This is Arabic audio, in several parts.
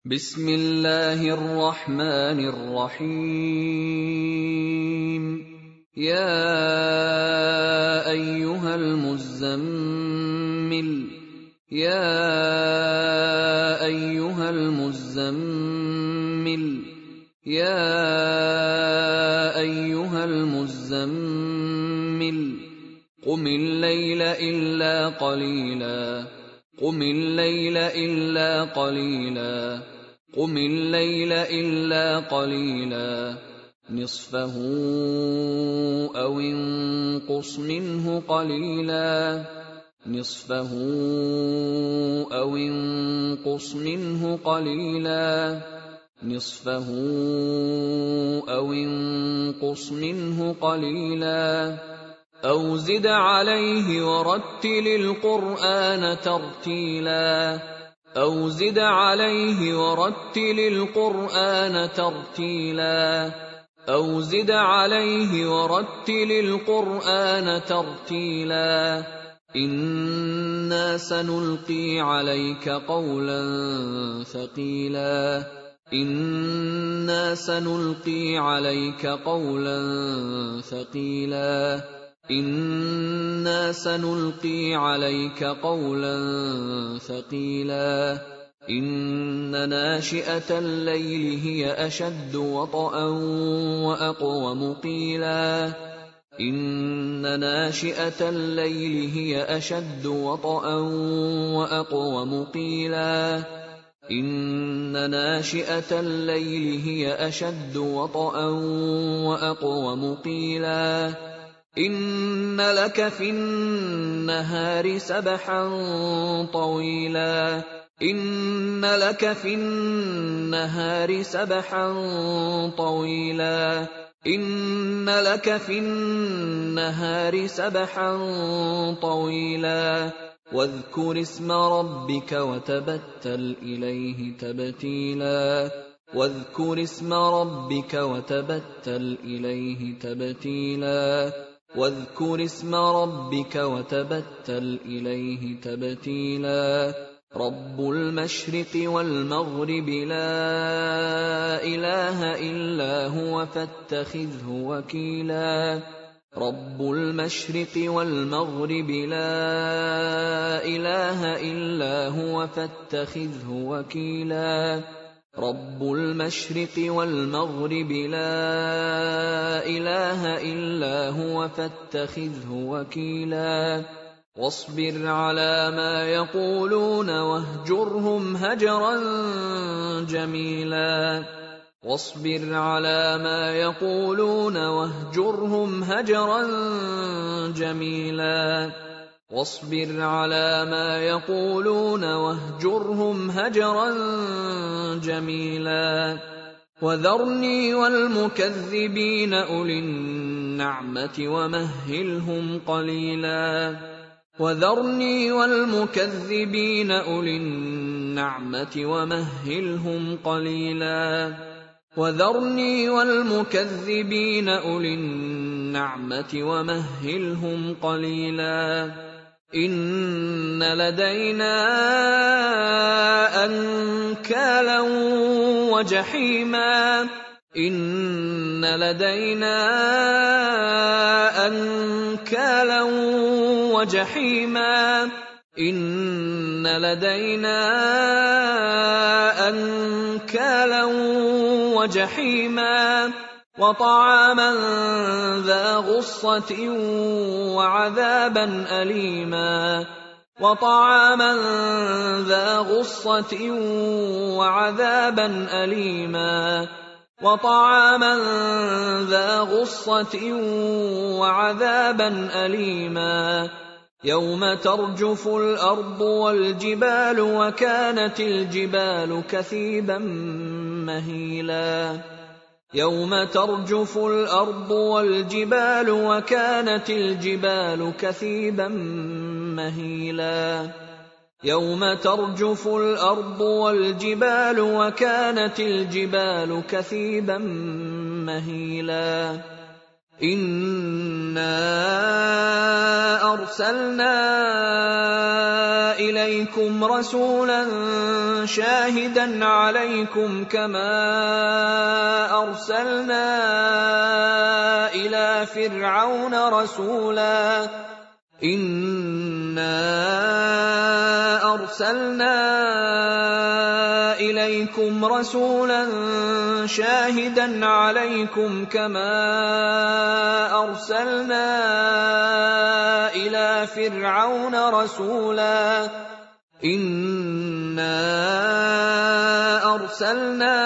بسم الله الرحمن الرحيم. يا أيها المزمل يا أيها المزمل يا أيها المزمل قم الليل إلا قليلا قم الليل إلا قليلا قم الليل إلا قليلا نصفه أو انقص منه قليلا نصفه أو انقص منه قليلا نصفه أو انقص منه قليلا أو زد عليه ورتل القرآن ترتيلا أو زد عليه ورتل القرآن ترتيلا أو زد عليه ورتل القرآن ترتيلا إنا سنلقي عليك قولا ثقيلا إنا سنلقي عليك قولا ثقيلا إنا سنلقي عليك قولا ثقيلا إن ناشئة الليل هي أشد وطئا وأقوم قيلا إن ناشئة الليل هي أشد وطئا وأقوم قيلا إن ناشئة الليل هي أشد وطئا وأقوم قيلا إن لك في النهار سبحا طويلا إن لك في النهار سبحا طويلا إن لك في النهار سبحا طويلا واذكر اسم ربك وتبتل إليه تبتيلا واذكر اسم ربك وتبتل إليه تبتيلا واذكر اسم ربك وتبتل إليه تبتيلا رب المشرق والمغرب لا إله إلا هو فاتخذه وكيلا رب المشرق والمغرب لا إله إلا هو فاتخذه وكيلا رب المشرق والمغرب لا إله إلا هو فاتخذه وكيلا واصبر على ما يقولون واهجرهم هجرا جميلا واصبر على ما يقولون واهجرهم هجرا جميلا واصبر على ما يقولون واهجرهم هجرا جميلا وذرني والمكذبين أولي النعمة ومهلهم قليلا وذرني والمكذبين أولي النعمة ومهلهم قليلا وذرني والمكذبين أولي النعمة ومهلهم قليلا إن لدينا أنكالا وجحيما إن لدينا أنكالا وجحيما إن لدينا أنكالا وجحيما وطعاما ذا غصة وعذابا أليما وطعاما ذا غصة وعذابا أليما وطعاما ذا غصة وعذابا أليما يوم ترجف الأرض والجبال وكانت الجبال كثيبا مهيلا يوم ترجف الأرض والجبال وكانت الجبال كثيبا مهيلا يوم ترجف الأرض والجبال وكانت الجبال كثيبا مهيلا إِنَّا أَرْسَلْنَا إِلَيْكُمْ رَسُولًا شَاهِدًا عَلَيْكُمْ كَمَا أَرْسَلْنَا إِلَىٰ فِرْعَوْنَ رَسُولًا إِنَّا أَرْسَلْنَا إِلَيْكُمْ رَسُولًا شَاهِدًا عَلَيْكُمْ كَمَا أَرْسَلْنَا إِلَىٰ فِرْعَوْنَ رَسُولًا إِنَّا أَرْسَلْنَا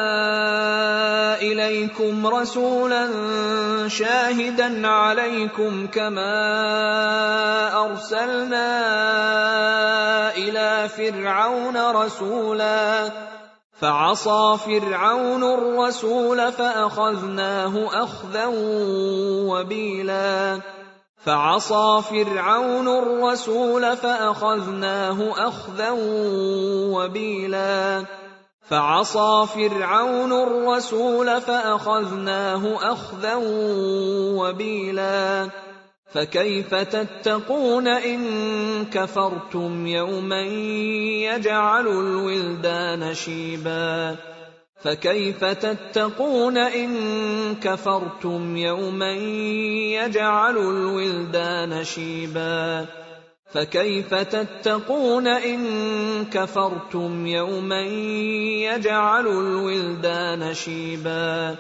إِلَيْكُمْ رَسُولًا شَاهِدًا عَلَيْكُمْ كَمَا أَرْسَلْنَا إِلَىٰ فِرْعَوْنَ رَسُولًا فَعَصَىٰ فِرْعَوْنُ الرَّسُولَ فَأَخَذْنَاهُ أَخْذًا وَبِيلًا فَعَصَىٰ فِرْعَوْنُ الرَّسُولَ فَأَخَذْنَاهُ أَخْذًا وَبِيلًا فَعَصَىٰ فِرْعَوْنُ الرَّسُولَ فَأَخَذْنَاهُ أَخْذًا وَبِيلًا فَكَيْفَ تَتَّقُونَ إِن كَفَرْتُمْ يَوْمًا يَجْعَلُ الْوِلْدَانَ شِيبًا فَكَيْفَ تَتَّقُونَ إِن كَفَرْتُمْ يَوْمًا يَجْعَلُ الْوِلْدَانَ شِيبًا فَكَيْفَ تَتَّقُونَ إِن كَفَرْتُمْ يَوْمًا يَجْعَلُ الْوِلْدَانَ شِيبًا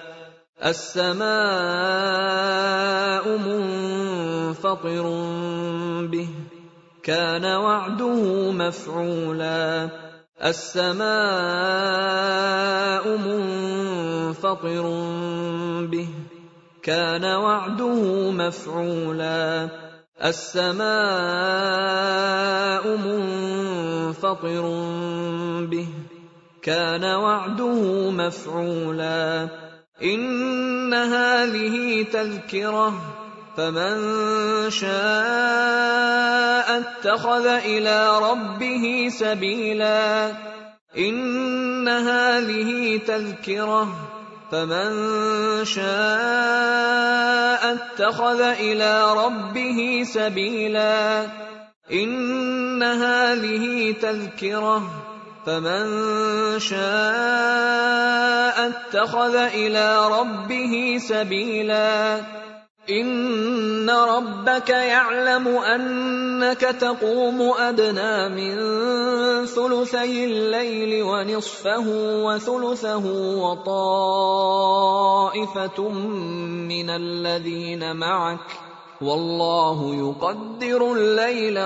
السَّمَاءُ مُنفَطِرٌ بِهِ كَانَ وَعْدُهُ مَفْعُولًا السَّمَاءُ مُنفَطِرٌ بِهِ كَانَ وَعْدُهُ مَفْعُولًا السَّمَاءُ مُنفَطِرٌ بِهِ كَانَ وَعْدُهُ مَفْعُولًا إِنَّ هَٰذِهِ تَذْكِرَةٌ فَمَن شَاءَ اتَّخَذَ إِلَىٰ رَبِّهِ سَبِيلًا إِنَّ هَٰذِهِ تَذْكِرَةٌ فَمَن شَاءَ اتَّخَذَ إِلَىٰ رَبِّهِ سَبِيلًا إِنَّ هَٰذِهِ تَذْكِرَةٌ فَمَن شَاءَ اتَّخَذَ إِلَىٰ رَبِّهِ سَبِيلًا إِنَّ رَبَّكَ يَعْلَمُ أَنَّكَ تَقُومُ أَدْنَىٰ مِن ثُلُثَيِ اللَّيْلِ وَنِصْفَهُ وَثُلُثَهُ وَطَائِفَةٌ مِّنَ الَّذِينَ مَعَكَ ۚ وَاللَّهُ يُقَدِّرُ اللَّيْلَ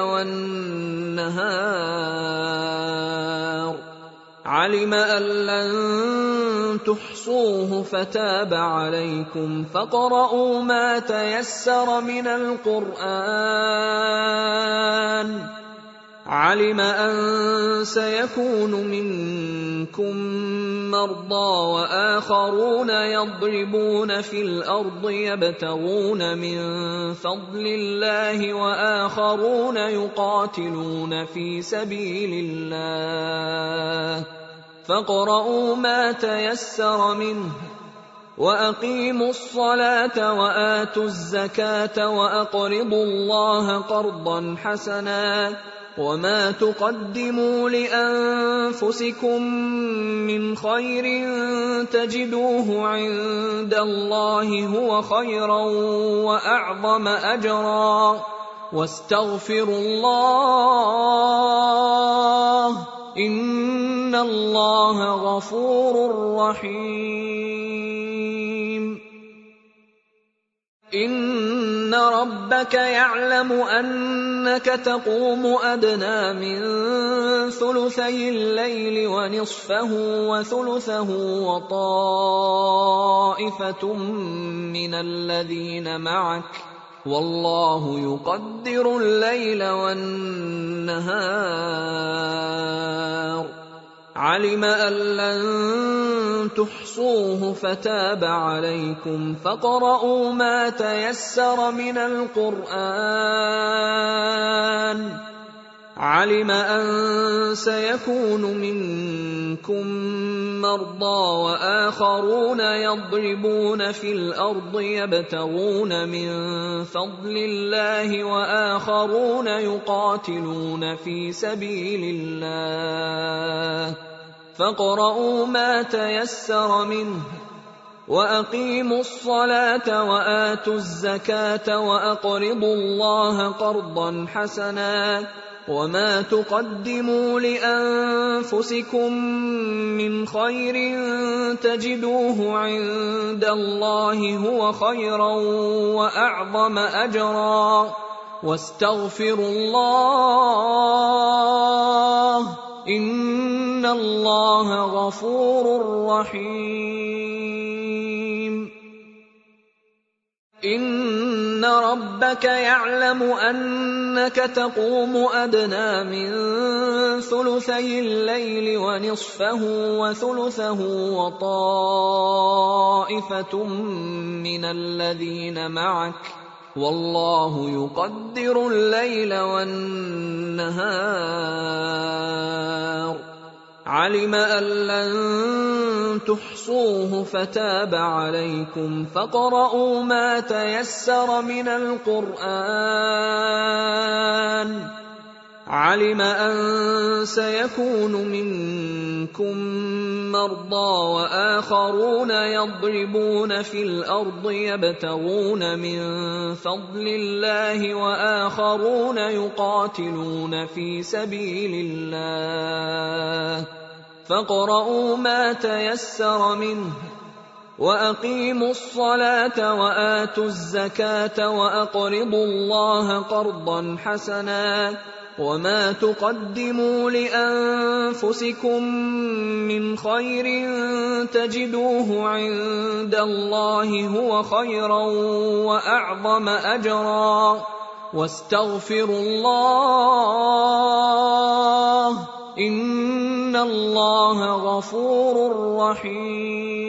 وَالنَّهَارَ عَلِمَ أَن لَّن تُحْصُوهُ فَتَابَ عَلَيْكُمْ فَاقْرَءُوا مَا تَيَسَّرَ مِنَ الْقُرْآنِ عَلِمَ أَن سَيَكُونُ مِنكُم مَّرْضَىٰ وَآخَرُونَ يَضْرِبُونَ فِي الْأَرْضِ يَبْتَغُونَ مِن فَضْلِ اللَّهِ وَآخَرُونَ يُقَاتِلُونَ فِي سَبِيلِ اللَّهِ فَاقْرَءُوا مَا تَيَسَّرَ مِنْهُ وَأَقِيمُوا الصَّلَاةَ وَآتُوا الزَّكَاةَ وَأَقْرِضُوا اللَّهَ قَرْضًا حَسَنًا وَمَا تُقَدِّمُوا لِأَنفُسِكُم مِّنْ خَيْرٍ تَجِدُوهُ عِندَ اللَّهِ هُوَ خَيْرًا وَأَعْظَمَ أَجْرًا وَاسْتَغْفِرُوا اللَّهَ إِنَّ اللَّهَ غَفُورٌ رَّحِيمٌ إِنَّ رَبَّكَ يَعْلَمُ أَنَّكَ تَقُومُ أَدْنَىٰ مِن ثُلُثَيِ اللَّيْلِ وَنِصْفَهُ وَثُلُثَهُ وَطَائِفَةٌ مِّنَ الَّذِينَ مَعَكَ ۚ وَاللَّهُ يُقَدِّرُ اللَّيْلَ وَالنَّهَارَ عَلِمَ أَن لَّن تُحْصُوهُ فَتَابَ عَلَيْكُمْ فَاقْرَءُوا مَا تَيَسَّرَ مِنَ الْقُرْآنِ علم أن سيكون منكم مرضى وآخرون يضربون في الأرض يبتغون من فضل الله وآخرون يقاتلون في سبيل الله فاقرؤوا ما تيسر منه وأقيموا الصلاة وآتوا الزكاة وأقرضوا الله قرضا حسنا وما تقدموا لأنفسكم من خير تجدوه عند الله هو خيرا وأعظم أجرا واستغفروا الله إن الله غفور رحيم إن ربك يعلم أنك تقوم أدنى من ثلثي الليل ونصفه وثلثه وطائفة من الذين معك والله يقدر الليل والنهار علم أن لن تحصوه فتاب عليكم فاقرؤوا ما تيسر من القرآن علم أن سيكون منكم مرضى وآخرون يضربون في الأرض يبتغون من فضل الله وآخرون يقاتلون في سبيل الله فاقرؤوا ما تيسر منه وأقيموا الصلاة وآتوا الزكاة وأقرضوا الله قرضا حسنا وما تقدموا لأنفسكم من خير تجدوه عند الله هو خيرا وأعظم أجرا واستغفروا الله إن الله غفور رحيم